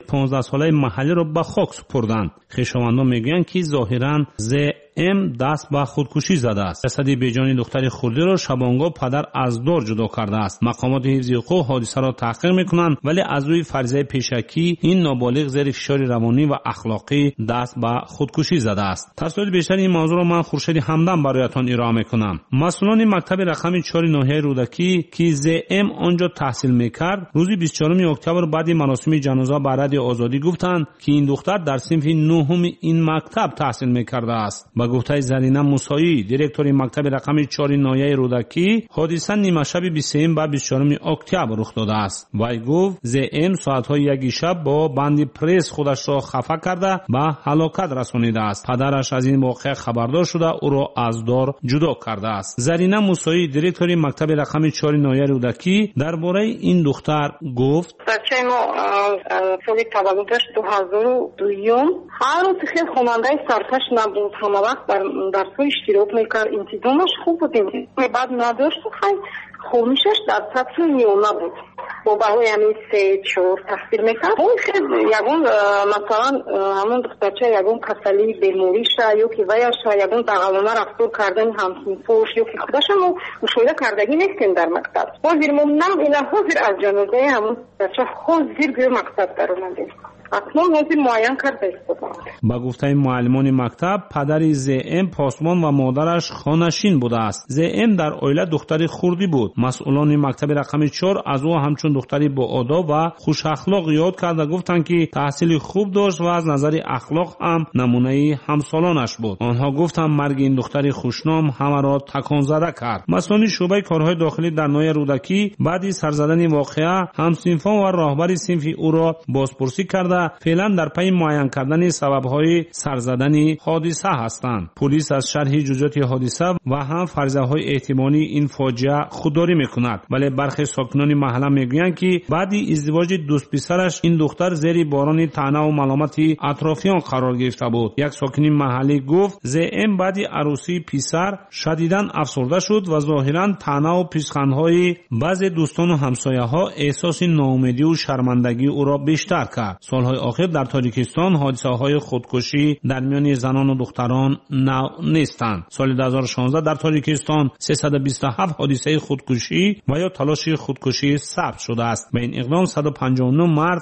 15 ساله محلی را به خاک سپردند. خویشاوندان میگویند که ظاهرا ام دست به خودکشی زده است. جسد بیجان دختر خردی را شبانگاه پدر از دار جدا کرده است. مقامات حفظی حقوق حادثه را تحقیق میکنند، ولی از روی فرضیه پیشکی این نابالغ زیر فشار روانی و اخلاقی دست به خودکشی زده است. تفصیل بیشتر این موضوع را من خورشید همدم برایتان ارائه میکنم. مسئولان مکتب رقم 4 ناحیه رودکی که ام آنجا تحصیل میکرد روز 24 اکتبر بعد مراسم جنازه به رادیو آزادی گفتند که این دختر در صنف 9 این مکتب تحصیل میکرده است. با گفته زرینه موسایی دیرکتور مکتب رقم 4 ناحیه رودکی، حادثه نیمه شب 23 و 24 اکتبر رخ داده است. وی گفت ام ساعت‌های یک شب با بند پرس خودش را خفه کرده به هلاکت رسانیده است. پدرش از این واقعه خبردار شده او را از دار جدا کرده است. زرینه موسایی دیرکتور مکتب رقم 4 ناحیه رودکی درباره این دختر گفت: بچه ما سال تولدش 2002 هر روز خیلی خواننده سرکش نبود، همه وقت در درس‌ها اشتراک میکرد، انتظامش خوب بود، بعد نداشت و خیلی خومیشش در سطح میونه بود. با بهای همین 3-4 تحصیل میکرد. اون خیلی یکون مثلا همون دخترچه یکون کسلی بیموریشه یا که ویشه یکون دقلانه رفتور کردن همسنفوش یا که خودشم مشاهده کردگی نیستیم در مکتب. حاضر ممنم اینه حاضر از جنازه همون بچه حاضر گوی مکتب در اومدیم. اکنون حاضر معین کرده استفاده. با گفته معلمان مکتب پدر ام پاسبان و مادرش خانشین بوده است. ام در عائله دختری خردی بود. مسئولان مکتب رقم 4 از او همچون دختری با آداب و خوش اخلاق یاد کرده گفتند که تحصیل خوب داشت و از نظر اخلاق هم نمونه همسالانش بود. آنها گفتند مرگ این دختری خوشنام همه را تکان زده کرد. مسئولان شعبه کارهای داخلی در ناحیه رودکی بعد سر زدن واقعه همسنفان و راهبر صنف او را بازپرسی کرده فعلا در پی معین کردن سبب‌های سرزدن حادثه هستند. پلیس از شرح جزئیات حادثه و هم فرضیه‌های احتمالی این فاجعه خودداری می‌کند، ولی برخی ساکنان محله می‌گویند که بعد ازدواج دوست پسرش این دختر زیر باران طعنه و ملامت اطرافیان قرار گرفته بود. یک ساکن محلی گفت ام بعد عروسی پسر شدیداً افسرده شد و ظاهراً طعنه و پیشخندهای بعضی دوستان و همسایه‌ها احساس ناامیدی و شرمندگی او را بیشتر کرد. سالهای آخر در تاجیکستان حادثه‌های خودکشی در میان زنان و دختران نیستند. سال 2016 در تاجیکستان 327 حادثه خودکشی و یا تلاش خودکشی ثبت شده است. به این اقدام 159 مرد،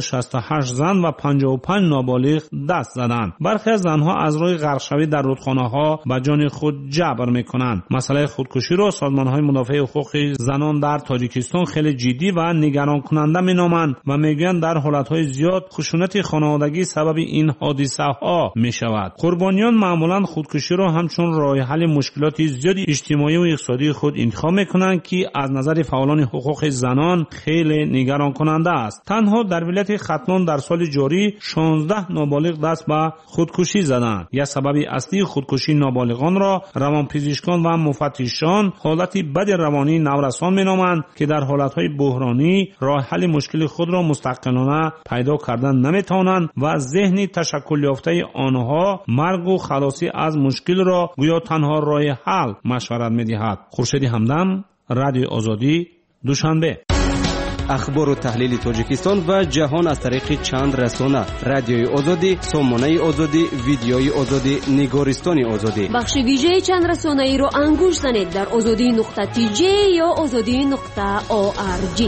168 زن و 55 نابالغ دست زدند. برخی از زنها از روی غرق شوی در رودخانه‌ها به جان خود جبر می‌کنند. مسئله خودکشی را سازمان‌های مدافع حقوق زنان در تاجیکستان خیلی جدی و نگران کننده می‌نامند و می‌گویند در حالت‌های زیاد خشونت خانوادگی سبب این حادثه ها می شود. قربانیان معمولا خودکشی را همچون راه حل مشکلات زیاد اجتماعی و اقتصادی خود انتخاب می کنند که از نظر فعالان حقوق زنان خیلی نگران کننده است. تنها در ولایت ختلان در سال جاری 16 نابالغ دست به خودکشی زدند. یک سبب اصلی خودکشی نابالغان را روانپزشکان و مفتشان حالت بد روانی نورسان می نامند که در حالتهای بحرانی راه حل مشکل خود را مستقلانه پیدا کردن نمیتوانند و ذهن تشکل یافته آنها مرگ و خلاصی از مشکل را گویا تنها راه حل مشورت میدهد. خورشید همدم، رادیو آزادی، دوشنبه. اخبار و تحلیل تاجیکستان و جهان از طریق چند رسانه: رادیوی آزادی، سامانه آزادی، ویدیوی آزادی، نگارستان آزادی. بخش ویژه چند رسانه ای رو انگوش زنید در azadi.tj یا azadi.org.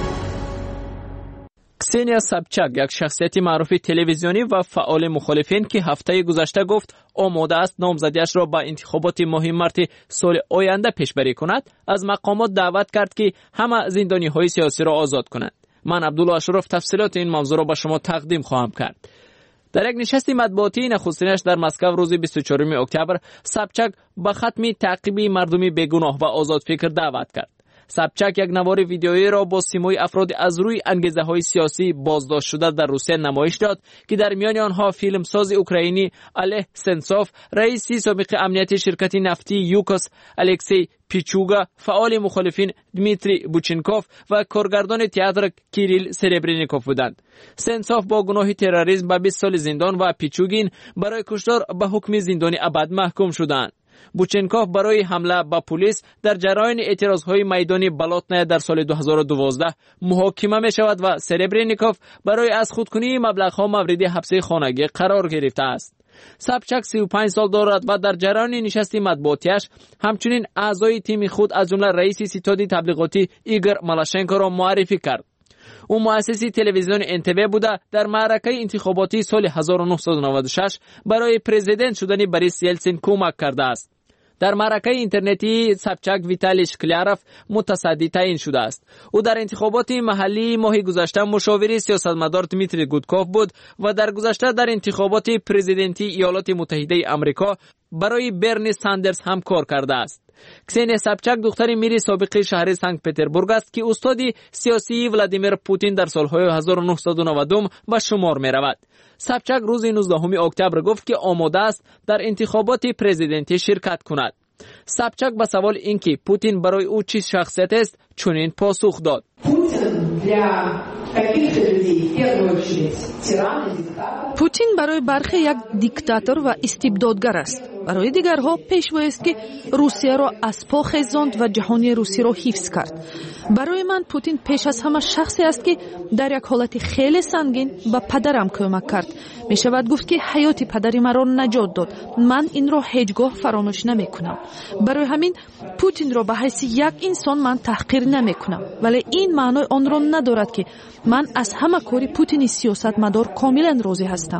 کسینیا سابچاک، یک شخصیت معروف تلویزیونی و فعال مخالفین که هفته گذشته گفت آماده است نامزدیش را با انتخابات مهم مارت سال آینده پیشبری کند، از مقامات دعوت کرد که همه زندانی‌های سیاسی را آزاد کنند. من عبدالله اشرف تفصیلات این موضوع را به شما تقدیم خواهم کرد. در یک نشست مطبوعاتی نخستینش در مسکو روز 24 اکتبر، سابچاک به ختم تعقیب مردمی بیگناه و آزاد فکر دعوت کرد. سابچاک یک نوار ویدیویی را با سیمای افراد از روی انگیزه‌های سیاسی بازداشت شده در روسیه نمایش داد که در میان آنها فیلمساز اوکراینی اله سنسوف، رئیس سابق امنیتی شرکت نفتی یوکوس الکسی پیچوگا، فعال مخالفین دمیتری بوچنکوف و کارگردان تئاتر کیریل سربرنیکوف بودند. سنسوف با گناه تروریسم به 20 سال زندان و پیچوگین برای کشتار به حکم زندانی ابد محکوم شدند. بوچنکوف برای حمله به پلیس در جریان اعتراضهای میدانی بلاتنایا در سال 2012 محاکمه می شود و سربرنیکوف برای از خودکنی مبلغ‌ها مورد حبس خانگی قرار گرفته است. سابچاک 35 سال دارد و در جریان نشست مطبوعاتیش همچنین اعضای تیم خود از جمله رئیس ستاد تبلیغاتی ایگور مالاشنکو را معرفی کرد. او مؤسس تلویزیون انتبه بوده در معرکه انتخاباتی سال 1996 برای پرزیدنت شدن بوریس یلتسین کمک کرده است. در معرکه اینترنتی سابچاک ویتالی شکلیاروف متصدی تعیین شده است. او در انتخابات محلی ماه گذشته مشاور سیاستمدار دمیتری گودکوف بود و در گذشته در انتخابات پرزیدنتی ایالات متحده آمریکا برای برنی ساندرز هم کار کرده است. کسینیا سابچاک دختر میری سابق شهر سنت پترزبورگ است که استادی سیاسی ولادیمیر پوتین در سالهای 1992 به شمار می رود. سابچاک روز 19 اکتبر گفت که آماده است در انتخابات پرزیدنتی شرکت کند. سابچاک به سوال اینکه پوتین برای او چه شخصیت است چنین پاسخ داد: پوتین برای برخی یک دیکتاتور و استبدادگر است. برای دیگرها پیشوا است که روسیه را از پا خیزاند و جهانی روسی را حفظ کرد. برای من پوتین پیش از همه شخصی است که در یک حالت خیلی سنگین به پدرم کمک کرد. می شود گفت که حیات پدری مرا نجات داد. من این را هیچگاه فراموش نمی کنم. برای همین پوتین را به حیث یک انسان من تحقیر نمی کنم. ولی این معنای آن را ندارد که من از همه کاری پوتین سیاستمدار کاملا راضی هستم.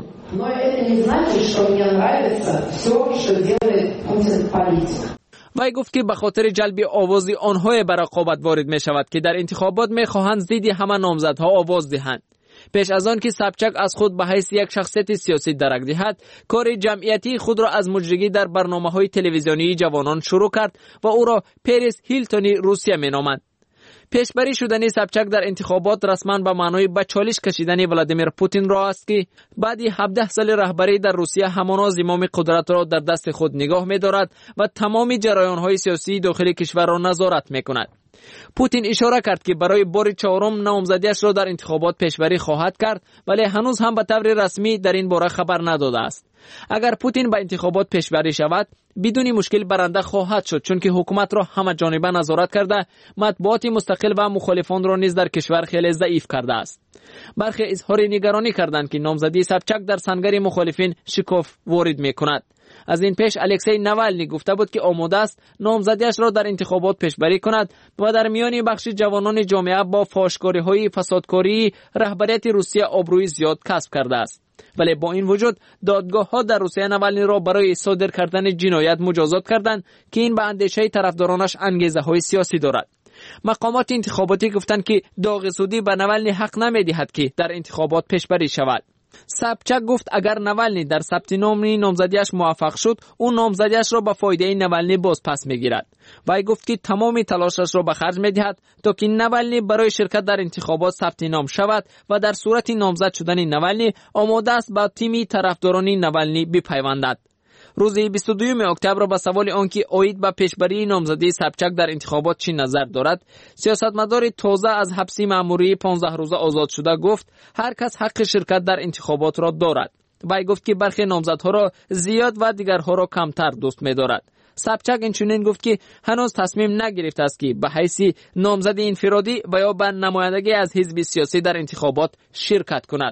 وی گفت که به خاطر جلب آواز آنهای به رقابت وارد می شود که در انتخابات می خواهند ضد همه نامزدها آواز دهند. پیش از آن که سابچاک از خود به حیث یک شخصیت سیاسی درک دهد، کار جمعیتی خود را از مجریگی در برنامه‌های تلویزیونی جوانان شروع کرد و او را پریس هیلتونی روسیه می نامند. پیشبری شدن سابچاک در انتخابات رسما به معنای به چالش کشیدن ولادیمیر پوتین را است که بعد 17 سال رهبری در روسیه همانا زمام قدرت را در دست خود نگاه می دارد و تمام جریان‌های سیاسی داخل کشور را نظارت می کند. پوتین اشاره کرد که برای بار چهارم نامزدیش را در انتخابات پیشبری خواهد کرد، ولی هنوز هم به طور رسمی در این باره خبر نداده است. اگر پوتین به انتخابات پیشبری شود، بدون مشکل برنده خواهد شد، چون که حکومت را همه جانبه نظارت کرده، مطبوعات مستقل و مخالفان را نیز در کشور خیلی ضعیف کرده است. برخی اظهار نگرانی کردند که نامزدی سابچاک در سنگر مخالفین شکاف وارد می‌کند. از این پیش الکسی نوالنی گفته بود که آماده است نامزدیش را در انتخابات پیشبری کند و در میان بخش جوانان جامعه با فحاشکاری‌های فسادکاری رهبریت روسیه آبروی زیاد کسب کرده است. ولی با این وجود دادگاه‌ها در روسیه نوالنی را برای صادر کردن جنایت مجازات کردند که این به اندیشه طرفدارانش انگیزه‌های سیاسی دارد. مقامات انتخاباتی گفتند که داغ سودی به نوالنی حق نمی‌دهد که در انتخابات پیشبری شود. سابچاک گفت اگر نوالنی در ثبت نام نامزدیش موفق شد، اون نامزدیش را به فایده نوالنی باز پس میگیرد. وی گفت که تمام تلاشش را به خرج میدهد تا که نوالنی برای شرکت در انتخابات ثبت نام شود و در صورت نامزد شدن نوالنی آماده است با تیمی طرفداران نوالنی بپیوندد. روز 22 اکتبر به سوال آنکه اوید به پیشبری نامزدی سابچاک در انتخابات چی نظر دارد، سیاستمدار تازه از حبس مأموری 15 روزه آزاد شده گفت هر کس حق شرکت در انتخابات را دارد. وی گفت که برخی نامزدها را زیاد و دیگرها را کمتر دوست می‌دارد. سابچاک اینچنین گفت که هنوز تصمیم نگرفته است که به حیث نامزد انفرادی و یا به نمایندگی از حزب سیاسی در انتخابات شرکت کند.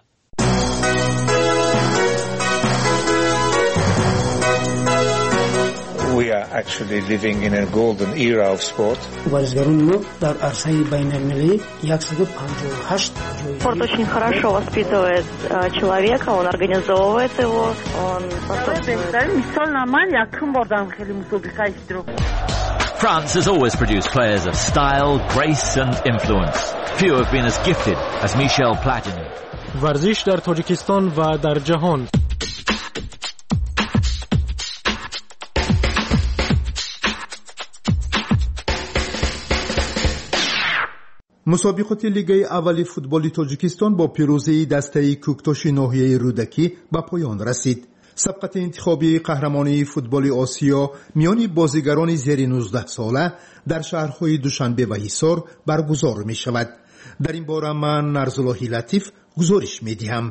We are actually living in a golden era of sport. Ворзгарон мо дар арсаи байналмилалӣ 158 ҷой. Спорт очень хорошо воспитывает человека, он организовывает его, он мисол ман якум бор дар хеле мусобиқа иштирок. France has always produced players of style, grace and influence. Few have been as gifted as Michel Platini. ورزش در تاجیکستان و در جهان. مسابقات لیگ اول فوتبال تاجیکستان با پیروزی دسته کوکتاش ناحیه رودکی به پایان رسید. سبقت انتخابی قهرمانی فوتبال آسیا میان بازیگران زیر 19 ساله در شهرهای دوشنبه و حصار برگزار می شود. در این باره من نرزاللهی لطیف گزارش می دهم.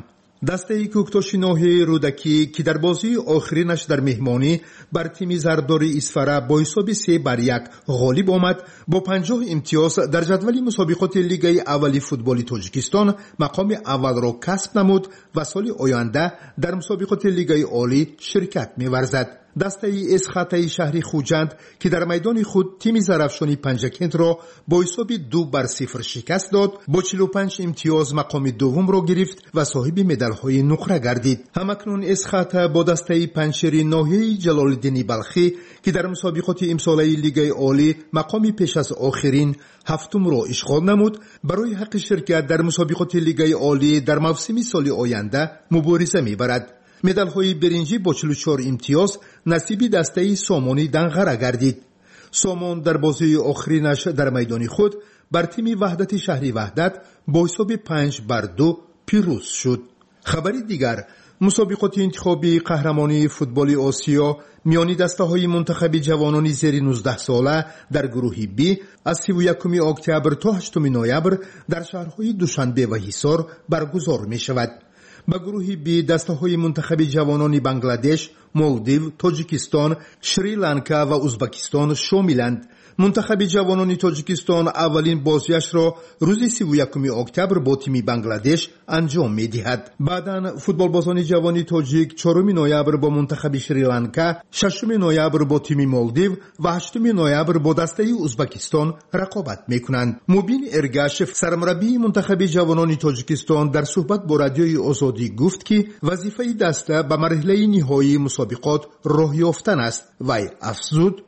دسته کوکتاش ناحیه رودکی که در بازی آخرینش در مهمانی بر تیم زرداری اسفره با حساب 3-1 غالب آمد، با 50 امتیاز در جدول مسابقات لیگ اول فوتبال تاجیکستان مقام اول را کسب نمود و سال آینده در مسابقات لیگ عالی شرکت می‌ورزد. دسته اسخطه شهری خوجند که در میدان خود تیم زرافشانی پنجکند را با حساب 2-0 شکست داد، با 45 امتیاز مقام دوم را گرفت و صاحب مدال‌های نقره گردید. همکنون اسخطه با دسته پنجشیر ناحیه جلال‌الدین بلخی که در مسابقات امساله لیگ عالی مقام پیش از آخرین هفتم را اشغال نمود، برای حق شرکت در مسابقات لیگ عالی در موسم سال آینده مبارزه می‌برد. مدال‌های برنجی با 44 امتیاز نصیب دسته سامانی دنغره گردید. سامان در بازی آخرینش در میدان خود بر تیم وحدت شهری وحدت با حساب 5-2 پیروز شد. خبری دیگر، مسابقات انتخابی قهرمانی فوتبال آسیا میانی دسته‌های منتخب جوانان زیر 19 ساله در گروه B از 31 اکتبر تا 8 نوامبر در شهرهای دوشنبه و حصار برگزار می‌شود. با گروه بی دسته‌های منتخب جوانان بنگلادش، مالدیو، تاجیکستان، شریلانکا و ازبکستان شاملند. منتخب جوانان تاجیکستان اولین بازیش را روز 31 اکتبر با تیم بنگلادش انجام می‌دهد. بعداً فوتبالبازان جوان تاجیک 4 نوامبر با منتخب شریلانکا، 6 نوامبر با تیم مالدیو و 8 نوامبر با دسته ازبکستان رقابت می‌کنند. مبین ارگاشف سرمربی منتخب جوانان تاجیکستان در صحبت با رادیوی آزادی گفت که وظیفه دسته به مرحله نهایی مسابقات راه یافتن است. وی افزود: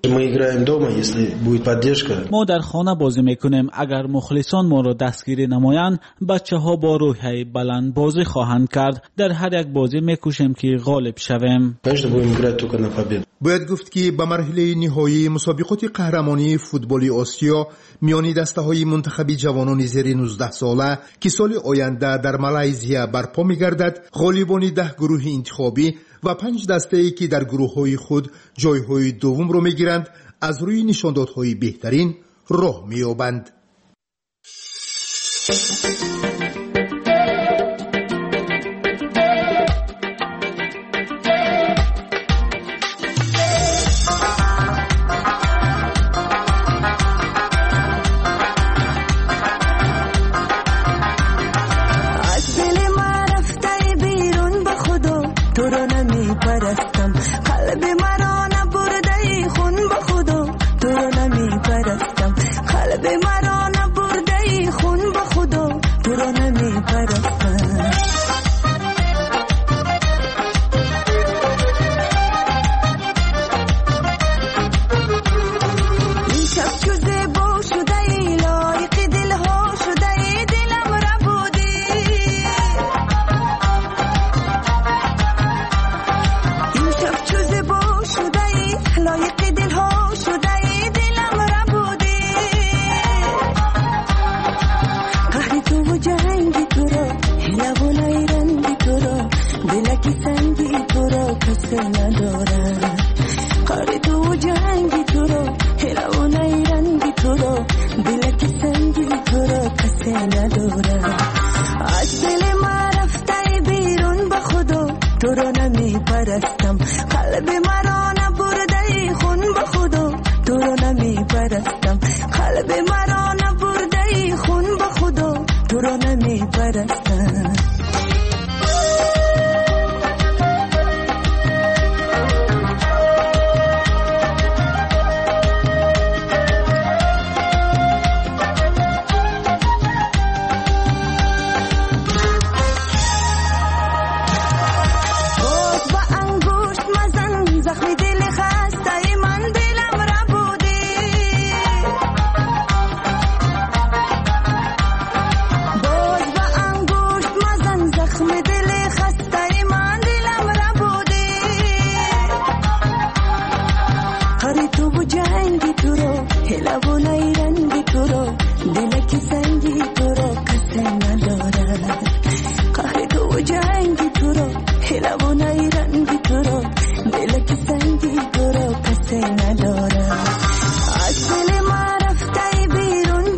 ما در خانه بازی میکنیم. اگر مخلصان ما را دستگیری نمایند، بچه ها با روحیه بلند بازی خواهند کرد. در هر یک بازی میکوشیم که غالب شویم. باید گفت که به مرحله نهایی مسابقات قهرمانی فوتبال آسیا میانی دسته های منتخب جوانان زیر 19 ساله که سال آینده در مالزیا برپا میگردد، غالبان 10 گروه انتخابی و 5 دسته‌ای که در گروه‌های خود جای‌های دوم را میگیرند از روی نشاندادهای بهترین راه می‌یابند.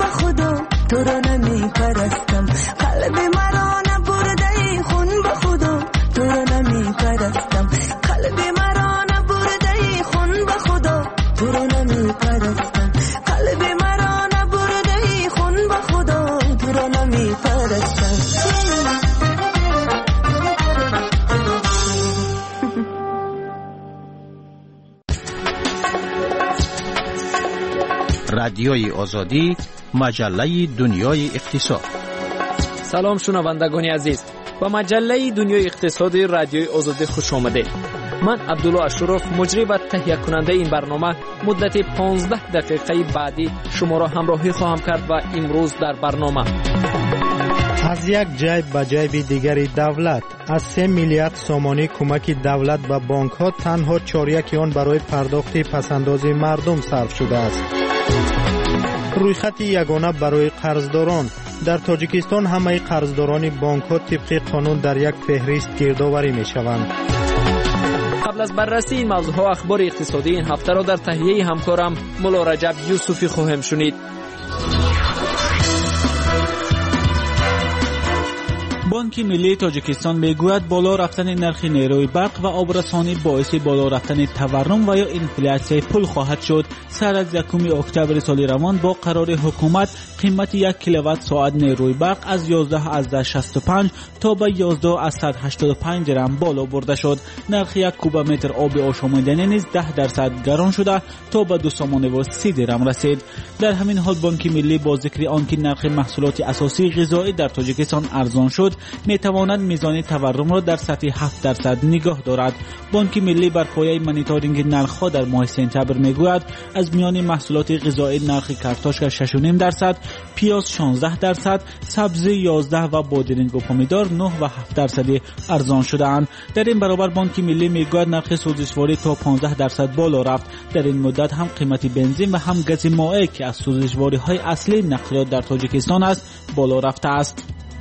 تو را نمی پرستم، قلب مرا نبرده خون به خدا. رادیوی آزادی، مجله دنیای اقتصاد. سلام شنوندگان عزیز، با مجله دنیای اقتصادی رادیوی آزادی خوش آمدید. من عبدالله اشرف مجری و تهیه کننده این برنامه مدت 15 دقیقه بعدی شما را همراهی خواهم کرد و امروز در برنامه از یک جیب به جیب دیگری دولت از 3 میلیارد سومانی کمک دولت به بانک ها تنها 4/1 آن برای پرداخت پسندازی مردم صرف شده است. رویخط یگانه برای قرضداران در تاجیکستان همه قرضداران بانک ها طبق قانون در یک فهرست گردآوری می شوند. قبل از بررسی این موضوع ها اخبار اقتصادی این هفته را در تهیه همکارم مولا رجب یوسفی خواهم شنید. بانک ملی تاجیکستان میگوید بالا رفتن نرخ نیروی برق و آبرسانی باعث بالا رفتن تورم و یا انفلاسیون پول خواهد شد. سر از 1 اکتبر سال روان با قرار حکومت قیمت 1 کیلووات ساعت نیروی برق از 11.65 تا به 11.85 درم بالا برده شد. نرخ 1 کوبمتر آب آشامیدنی نیز 10% گران شده تا به 2.30 درم رسید. در همین حال بانک ملی با ذکر آنکه نرخ محصولات اساسی غذایی در تاجیکستان ارزان شد میتواند میزان تورم را در سطح 7% نگاه دارد. بانک ملی بر پایه مانیتورینگ نرخ‌ها در ماه سپتامبر میگوید از میان محصولات غذایی نرخ کارتوشک 6.5%، پیاز 16%، سبزی 11 و بادرنگ و پامیدار 9 و 7% ارزان شده‌اند. در این برابر بانک ملی میگوید نرخ سوزشواری تا 15% بالا رفت. در این مدت هم قیمت بنزین و هم گاز مائع که از سوزشواری‌های اصلی نقلیات در تاجیکستان است بالا رفته است.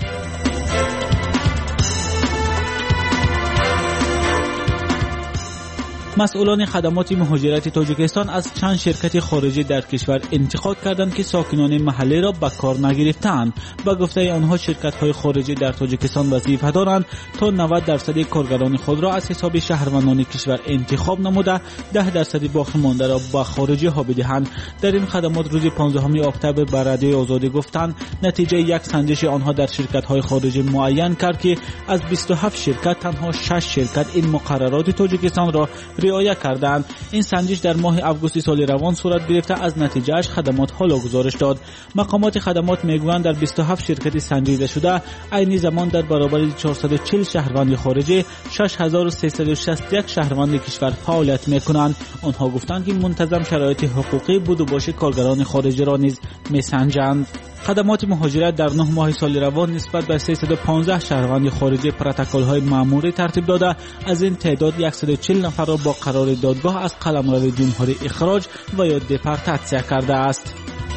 مسئولان خدمات مهاجرت تاجیکستان از چند شرکت خارجی در کشور انتقاد کردند که ساکنان محلی را به کار نگرفتند. با گفته آنها شرکت‌های خارجی در تاجیکستان وظیفه دارند تا 90% کارگران خود را از حساب شهروندان کشور انتخاب نموده 10% باقی مانده را به خارجی ها بدهند. در این خدمات روز 15 اکتبر به رادیوی آزادی گفتند نتیجه یک سنجش آنها در شرکت‌های خارجی معین کرد که از 27 شرکت تنها 6 شرکت این مقررات تاجیکستان را رعایت کردند. این سنجش در ماه آگوست سال روان صورت گرفته از نتیجهش خدمات حالا گزارش داد. مقامات خدمات میگویند در 27 شرکت سنجیده شده عین زمان در برابر 440 شهروند خارجی 6361 شهروند کشور فعالیت میکنند. آنها گفتند که منتظم شرایط حقوقی بود و باش کارگران خارجی را نیز میسنجند. خدمات مهاجرت در 9 ماه سال روان نسبت به 315 شهروند خارجی پروتکل‌های مأموری ترتیب داده. از این تعداد 140 نفر را با قرار دادگاه از قلمرو جمهوری اخراج و یا دپورتاسیون کرده است.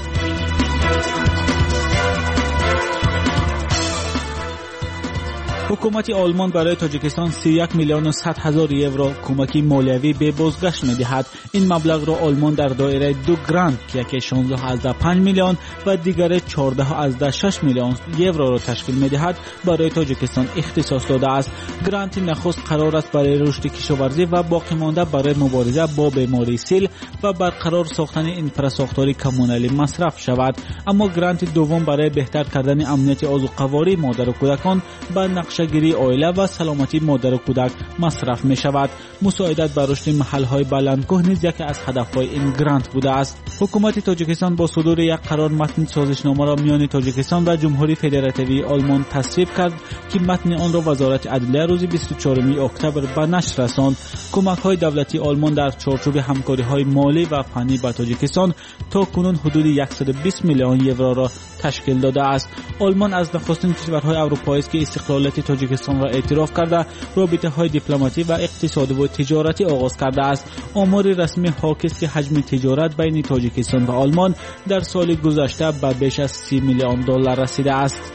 حکومت آلمان برای تاجیکستان 31 میلیون و 100 هزار یورو کمک مالیوی به بازگشت می‌دهد. این مبلغ را آلمان در دایره 2 گرانت که یکی 16.5 میلیون و دیگر 14.6 میلیون یورو را تشکیل می‌دهد برای تاجیکستان اختصاص داده است. گرانت نخست قرار است برای رشد کشاورزی و باقی مانده برای مبارزه با بیماری سیل و برقرار ساختن اینفراستراکچور کمونالی مصرف شود. اما گرانت دوم برای بهتر کردن امنیت آذوقه‌واری مادر و کودکان با نقشه‌گیری عائله و سلامتی مادر و کودک مصرف می شود. مساعدت بر رشد محل‌های بلندکوه نیز یکی از هدف‌های این گرانت بوده است. حکومت تاجیکستان با صدور یک قرار متن سازشنامه را میان تاجیکستان و جمهوری فدراتیوی آلمان تصویب کرد که متن آن را وزارت عدلیه روز 24 اکتبر به نشر رساند. کمک‌های دولتی آلمان در چارچوب همکاری‌های مالی و فنی با تاجیکستان تا کنون حدود 120 میلیون یورو را تشکیل داده است. آلمان از نخستین کشورهای اروپایی است که استقلالیت تاجیکستان را اعتراف کرده رابطه‌های دیپلماتی و اقتصادی و تجارتی آغاز کرده است. آمار رسمی حاکی است که حجم تجارت بین تاجیکستان و آلمان در سال گذشته به بیش از 30 میلیون دلار رسیده است.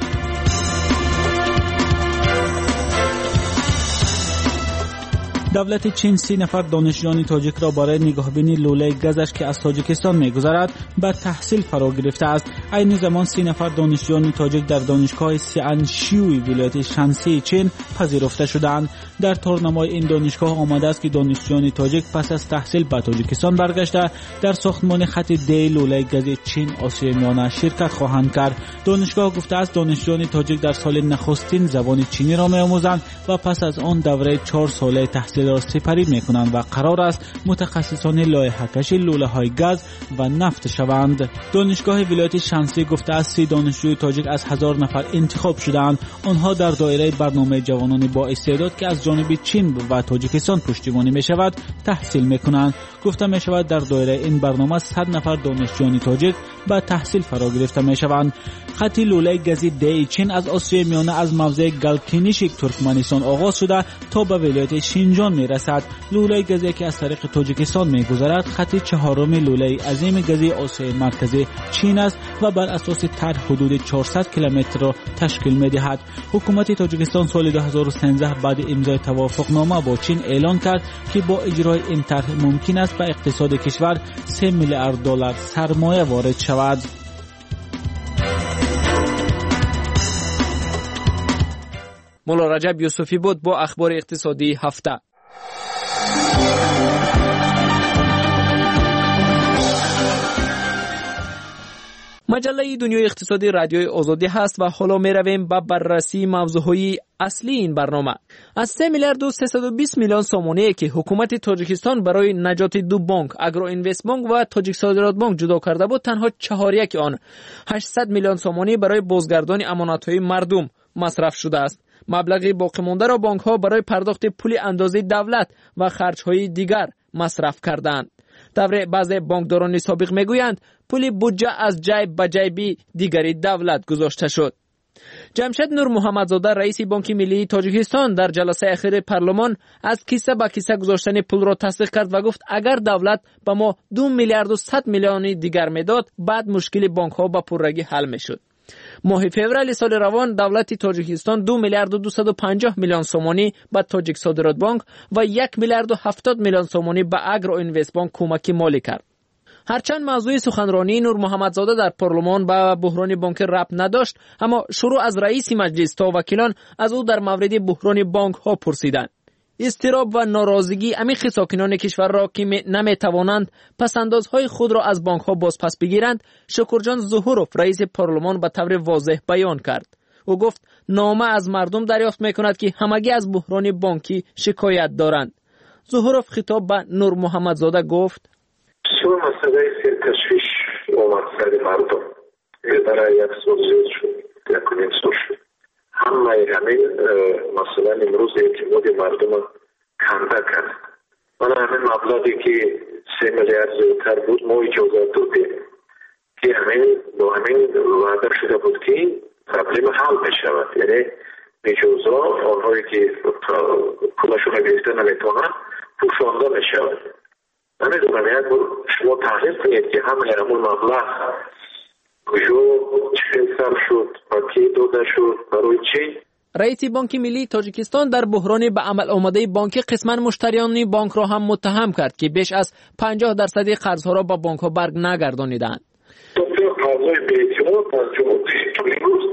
دولت چین 30 نفر دانشجویان تاجیک را برای نگاهبینی لوله گازش که از تاجیکستان می‌گذرد به تحصیل فرا گرفته است. عین زمان 30 نفر دانشجویان تاجیک در دانشگاه سیانشیوی ولایت شانسی چین پذیرفته شدند. در تورنمای این دانشگاه آمده است که دانشجویان تاجیک پس از تحصیل به تاجیکستان برگشته در ساختمان خط دی لوله گاز چین آسیای میانه شرکت خواهند کرد. دانشگاه گفته است دانشجویان تاجیک در سال نخستین زبان چینی را می‌آموزند و پس از آن دوره 4 ساله تحصیل اقتدار سپری میکنند و قرار است متخصصان لایحه‌کش لوله‌های گاز و نفت شوند. دانشگاه ولایت شمسی گفته است 30 دانشجوی تاجیک از 1000 نفر انتخاب شدند. آنها در دایره برنامه جوانان با استعداد که از جانب چین و تاجیکستان پشتیبانی می‌شود تحصیل می‌کنند. گفته می‌شود در دایره این برنامه 100 نفر دانشجویان تاجیک به تحصیل فرا گرفته می‌شوند. خط لوله گازی دی چین از آسیای میانه از موضع گالکینیشک ترکمنستان آغاز شده تا به ولایت شینجان می‌رسد. لوله گازی که از طریق تاجیکستان می‌گذرد خط چهارم لوله عظیم گازی آسیای مرکزی چین است و بر اساس طرح حدود 400 کیلومتر را تشکیل می‌دهد. حکومت تاجیکستان سال 2013 بعد امضای توافقنامه با چین اعلان کرد که با اجرای این طرح ممکن است به اقتصاد کشور 3 میلیارد دلار سرمایه وارد شود. مولا رجب یوسفی بود با اخبار اقتصادی هفته. مجله دنیای اقتصادی رادیوی آزادی هست و حالا می رویم به بررسی موضوعهای اصلی این برنامه. از 3 میلیارد و 320 میلیون سومانی که حکومت تاجیکستان برای نجات دو بانک، اگرو اینوست بانک و تاجیک صادرات بانک جدا کرده بود، تنها 4/1 آن 800 میلیون سومانی برای بازگردان امانت‌های مردم مصرف شده است. مبلغ باقی مانده را بانک‌ها برای پرداخت پول اندازه دولت و خرج‌های دیگر مصرف کردند. در بعضی بانکداران سابق میگویند پول بودجه از جیب به جیب دیگری دولت گذاشته شد. جمشید نور محمدزاده رئیس بانک ملی تاجیکستان در جلسه اخیر پارلمان از کیسه به کیسه گذاشتن پول را تصدیق کرد و گفت اگر دولت به ما 2 میلیارد و 100 میلیون دیگر میداد بعد مشکل بانک‌ها به پررگی حل میشد. ماه فوریه سال روان دولت تاجیکستان 2 میلیارد و 250 میلیون سومانی به تاجیک صادرات بانک و 1 میلیارد و 70 میلیون سومانی به اگرو اینوست بانک کمک مالی کرد. هرچند موضوع سخنرانی نور محمدزاده در پارلمان به بحران بانک ربط نداشت، اما شروع از رئیس مجلس تا وکیلان از او در مورد بحران بانک ها پرسیدند. اضطراب و ناراضگی عمیق ساکنان کشور را که نمیتوانند پسندازهای خود را از بانک ها بازپس بگیرند، شکرجان ظهوروف رئیس پارلمان به طور واضح بیان کرد. او گفت نامه از مردم دریافت میکند که همگی از بحران بانکی شکایت دارند. ظهوروف خطاب به نور محمدزاده گفت بسیار مسئله تشویش آمد سر مردم برای یک سال زیاد شد، یک و نیم سال شد. همه همین مثلا امروز اعتماد مردم کنده کرد. من همین مبلغی که 3 میلیارد زیادتر بود ما اجازه دادیم که همین با همین وعده شده بود که پرابلم حل بشود. یعنی اجازه آنهایی که پولشون گرفته نمیتونن پوشانده بشود. نمیدونم یک شما تحلیل کنید که همه همون مبلغ کجا چه سر شد و کی داده شد برای چی؟ رئیس بانک ملی تاجیکستان در بحران به عمل آمده بانک قسماً مشتریان بانک را هم متهم کرد که بیش از 50% قرضها را با بانک ها برگ نگردانیدند. قرضای به اعتماد از جمهوری امروز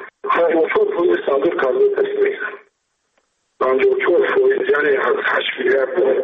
54% صادر قرض تسلیم کرد. 54% یعنی از 8 میلیارد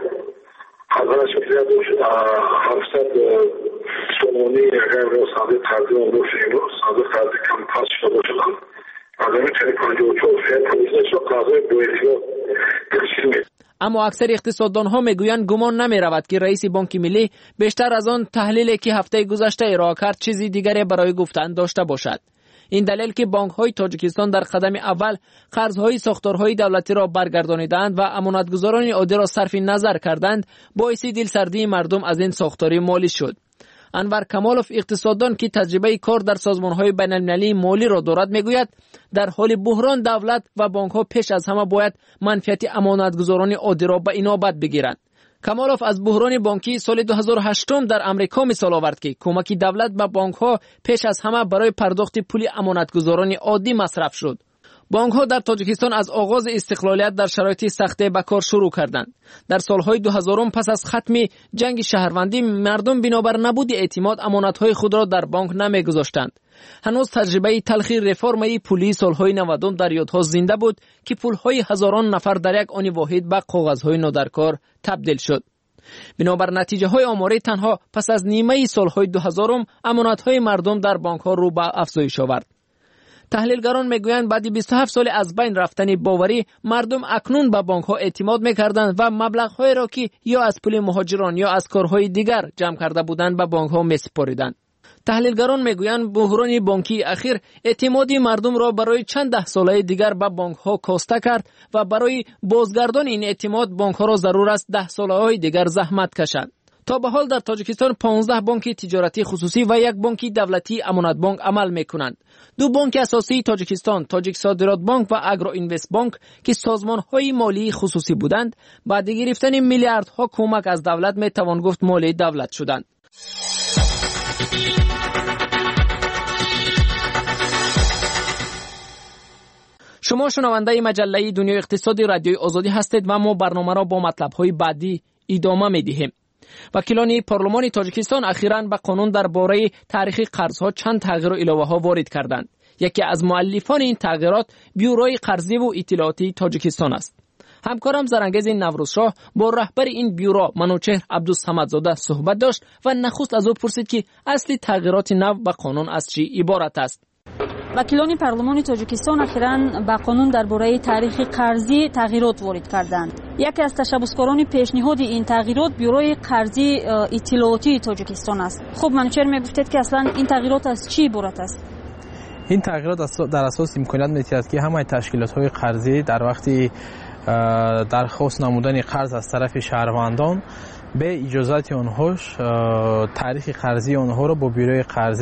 700 سومانی اگر را صادر قرضی آن باشه امروز صادر قرضی کم پاس شده باشدن از همین چنین 54% پولیسش را قرضای به اعتماد تسلیم کرد. اما اکثر اقتصاددان ها میگویند گمان نمی رود که رئیس بانک ملی بیشتر از آن تحلیلی که هفته گذشته ارائه کرد چیزی دیگری برای گفتن داشته باشد. این دلیل که بانک های تاجیکستان در قدم اول قرضهای ساختارهای دولتی را برگردانیدند و امانتگزاران عادی را صرف نظر کردند باعث دلسردی مردم از این ساختاری مالی شد. انور کمالوف اقتصاددان که تجربه کار در سازمان‌های بین‌المللی مالی را دارد میگوید در حال بحران دولت و بانک‌ها پیش از همه باید منفعت امانتگزاران عادی را به اینابت بگیرند. کمالوف از بحران بانکی سال 2008 در امریکا مثال آورد که کمک دولت به بانک‌ها پیش از همه برای پرداخت پول امانتگزاران عادی مصرف شد. بانک‌ها در تاجیکستان از آغاز استقلالیت در شرایط سخت به کار شروع کردند. در سالهای 2000 پس از ختم جنگ شهروندی مردم بنابر نبود اعتماد امانت‌های خود را در بانک نمی‌گذاشتند. هنوز تجربه تلخی رفرم پولی سالهای 90 در یادها زنده بود که پول‌های هزاران نفر در یک آن واحد به کاغذهای نادرکار تبدیل شد. بنابر نتیجه‌های آماری تنها پس از نیمه سالهای 2000 امانت‌های مردم در بانک‌ها رو به افزایش آورد. تحلیلگران میگویند بعد 27 سال از بین رفتن باوری، مردم اکنون به بانک ها اعتماد میکردند و مبلغ های را که یا از پول مهاجران یا از کارهای دیگر جمع کرده بودند به بانک ها میسپاریدند. تحلیلگران میگویند بحران بانکی اخیر اعتمادی مردم را برای چند ده ساله دیگر به بانک ها کاسته کرد و برای بازگردان این اعتماد بانک ها را ضرور است 10 ساله های دیگر زحمت کشند. تا به حال در تاجیکستان 15 بانک تجارتی خصوصی و یک بانک دولتی امانت بانک عمل میکنند. 2 بانک اساسی تاجیکستان، تاجیک صادرات بانک و اگرو اینوست بانک که سازمان های مالی خصوصی بودند، بعد گرفتن میلیاردها کمک از دولت میتوان گفت مالی دولت شدند. شما شنونده مجله دنیای اقتصادی رادیوی آزادی هستید و ما برنامه را با مطلب‌های بعدی ادامه می‌دهیم. وکیلان پارلمان تاجیکستان اخیراً به قانون درباره تاریخ قرض‌ها چند تغییر و اضافه‌ها وارد کردند. یکی از مؤلفان این تغییرات بیوروی قرضی و اطلاعاتی تاجیکستان است. همکارم زرانگیز نوروزشاه با رهبر این بیورو منوچهر عبدالصمدزاده صحبت داشت و نخست از او پرسید که اصل تغییرات نو به قانون از چی عبارت است. وکیلان پارلمان تاجیکستان اخیراً با قانون درباره تاریخ قرضی تغییرات وارد کردند. یکی از تشبثکاران پیشنهاد این تغییرات بیوروی قرضی اطلاعاتی تاجیکستان است. خب منوچهر میگفتید که اصلا این تغییرات از چی عبارت است؟ این تغییرات در اساس امکانیت می‌دهد که همه تشکیلات‌های قرضی در وقتی درخواست نمودن قرض از طرف شهروندان به اجازت آنهاش تاریخ قرضی آنها را با بیوروی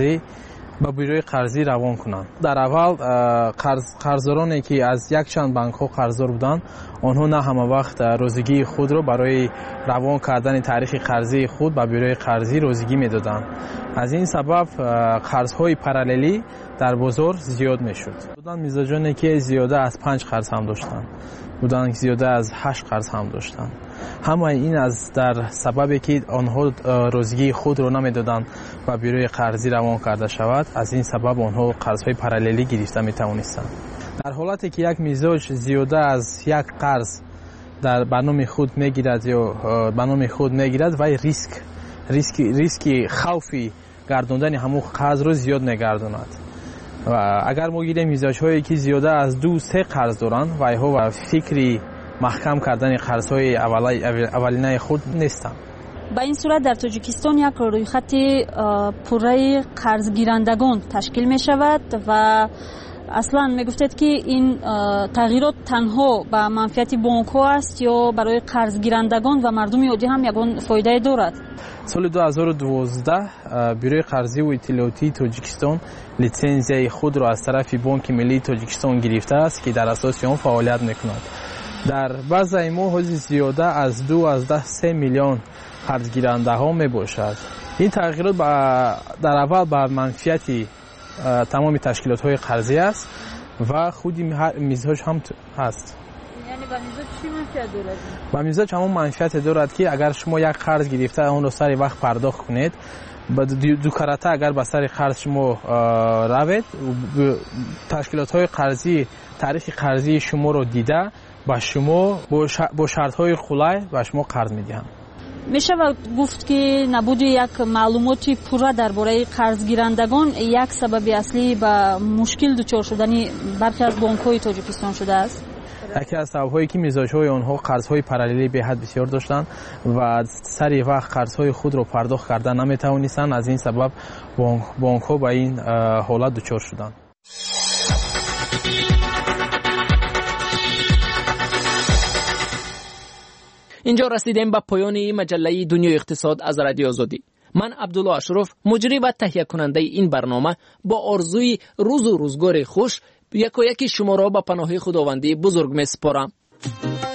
قرضی روان کنند. در اول قرضدارانی که از یک چند بانک ها قرضدار بودند، آنها نه همه وقت روزگی خود را برای روان کردن تاریخ قرضی خود به بیوروی قرضی روزگی میدادند. از این سبب قرضهای پاراللی در بازار زیاد میشد. بودند مزاجانی که زیاده از 5 قرض هم داشتند، بودند زیاده از 8 قرض هم داشتند. همه این از در سببی که آنها روزگی خود را نمیدادند و بیوروی قرضی روان کرده شود، از این سبب آنها قرضهای پاراللی گرفته میتوانستند. در حالتی که یک مزاج زیاده از یک قرض در برنامه خود میگیرد یا برنامه خود میگیرد و ریسک خوفی گرداندن همون قرض رو زیاد میگرداند. و اگر ما گیریم مزاج‌هایی که زیاده از 2-3 قرض دارند و اینها فکری محکم کردن قرض‌های اولینه خود نیستند. با این صورت در تاجیکستان یک رویخط پوره قرضگیرندگان تشکیل می شود و اصلا می گفتید که این تغییرات تنها به منفعت بانک ها است یا برای قرضگیرندگان و مردم عادی هم یگان فایده دارد؟ سال 2012 بیوروی قرضی و اطلاعاتی تاجیکستان لیسانسیه خود را از طرف بانک ملی تاجیکستان گرفته است که در اساس آن فعالیت می‌کند. در بعض ماه زیاده از 2-3 میلیون قرضگیرنده ها می باشد. این تغییرات در اول بر منفعت تمام تشکیلات های قرضی است و خودی میزاج هم هست. یعنی با میزاج چی منفعت دارد؟ با میزاج همون منفعت دارد که اگر شما یک قرض گرفته اون رو سر وقت پرداخت کنید، دو کرته اگر به سر قرض شما روید، تشکیلات های قرضی تاریخ قرضی شما رو دیده با شما با شرط های خلای با شما قرض میدهند. میشه گفت که نبود یک معلوماتی پوره درباره قرضگیرندگان یک سبب اصلی به مشکل دچار شدن برخی از بانک‌های تاجیکستان شده است. یکی از سبب‌هایی که مزاج‌های آنها قرض‌های پاراللی به حد بسیار داشتند و سری وقت قرض‌های خود را پرداخت کردن نمی‌توانستند، از این سبب بانک‌ها به این حالت دچار شدند. اینجا رسیدیم به پایان مجله دنیای اقتصاد از رادیو آزادی. من عبدالله اشرف، مجری و تهیه کننده این برنامه، با آرزوی روز و روزگار خوش یکی شما را به پناه خداوندی بزرگ می‌سپارم.